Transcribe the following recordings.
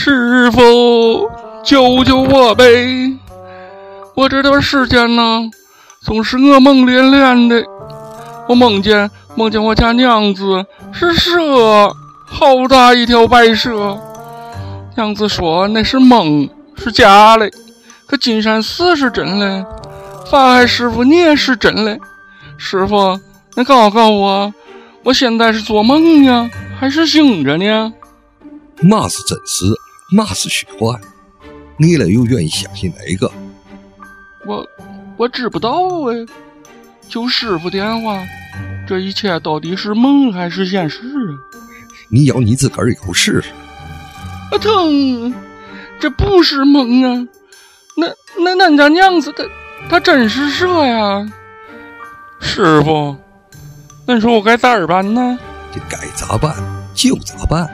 师傅，救救我呗！我这段时间呢，总是噩梦连连的。我梦见我家娘子是蛇，好大一条白蛇。娘子说那是梦，是假的。可金山寺是真的，法海师傅你也是真的。师傅，你告诉我，我现在是做梦呢，还是醒着呢？ 嘛是真实，嘛是虚幻？你了又愿意相信哪个？ 我知不道哎。求师傅电话，这一切到底是梦还是现实啊？ 你要你自个儿有试试。 疼，这不是梦啊！那俺家娘子她真是蛇呀！师傅，恁说我该咋办呢？ 这该咋办就咋办。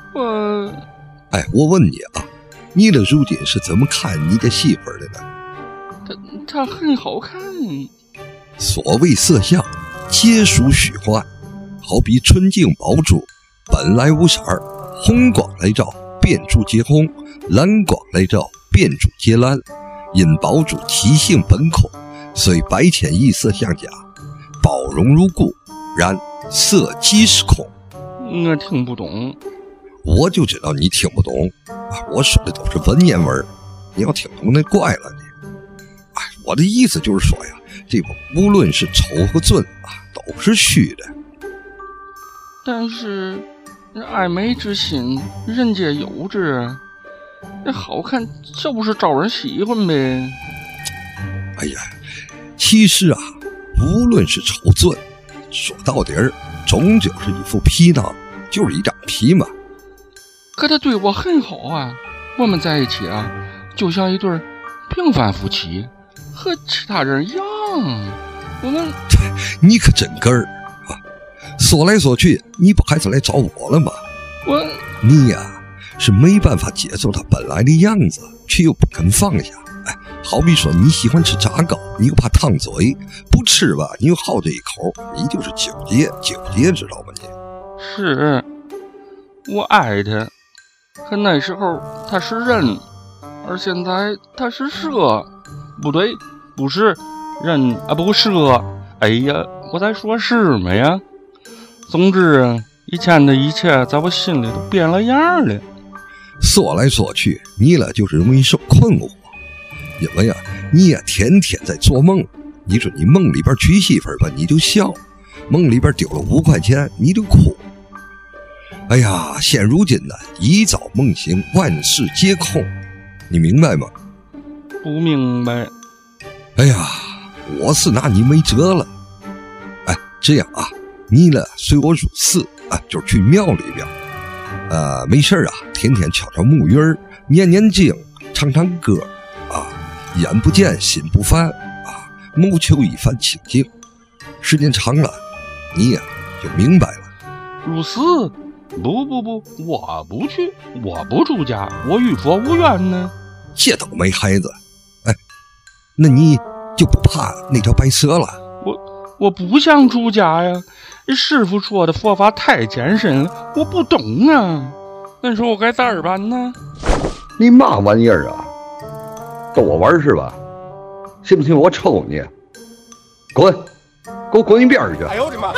我问你啊，你的如今是怎么看你的媳妇的呢？ 她很好看。 所谓色相，皆属虚幻，好比纯净宝珠，本来无色儿，红光来照，变珠皆红；蓝光来照，变珠皆蓝。因宝珠体性本空，虽百千亿色相加，包容如故，然色即是空。 我听不懂。 我就知道你听不懂我说的都是文言文，你要听懂那怪了你。我的意思就是说呀，这个无论是丑和俊都是虚的。 但是爱美之心，人皆有之。这好看就是招人喜欢呗。 哎呀，其实无论是丑俊，说到底儿，终究是一副皮囊，就是一张皮嘛。 可他对我很好啊，我们在一起就像一对平凡夫妻，和其他人一样。我们， 你可真根儿说来说去，你不还是来找我了吗？你是没办法接受他本来的样子，却又不肯放下。好比说你喜欢吃炸糕，你又怕烫嘴，不吃吧你又好这一口，你就是纠结，知道吗你？ 是，我爱他，可那时候他是人，而现在他是蛇。不对，不是人不蛇。哎呀，我在说什么呀？总之以前的一切在我心里都变了样了。 说来说去，你就是容易受困惑，因为你天天在做梦。你说你梦里边娶媳妇吧，你就笑；梦里边丢了5块钱，你就哭。哎呀，现如今一朝梦醒，万事皆空，你明白吗？ 不明白。 哎呀，我是拿你没辙了。这样你随我入寺就是去庙里边。没事天天敲敲木鱼儿，念念经，唱唱歌眼不见心不烦谋求一番清净。时间长了，你就明白了。 入寺？不，我不去，我不出家，我与佛无缘呢。 这都没孩子，那你就不怕那条白蛇了？ 我不想出家呀，师父说的佛法太艰深了，我不懂啊。那你说我该咋办呢？ 你嘛玩意儿逗我玩是吧？信不信我抽你？滚，给我滚一边去！哎呦我的妈！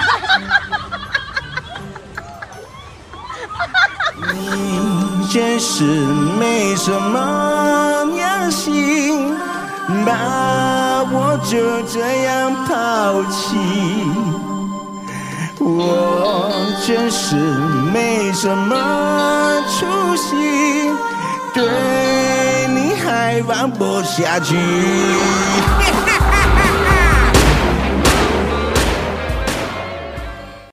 你真是没什么良心，把我就这样抛弃。我真是没什么出息，对你还放不下去。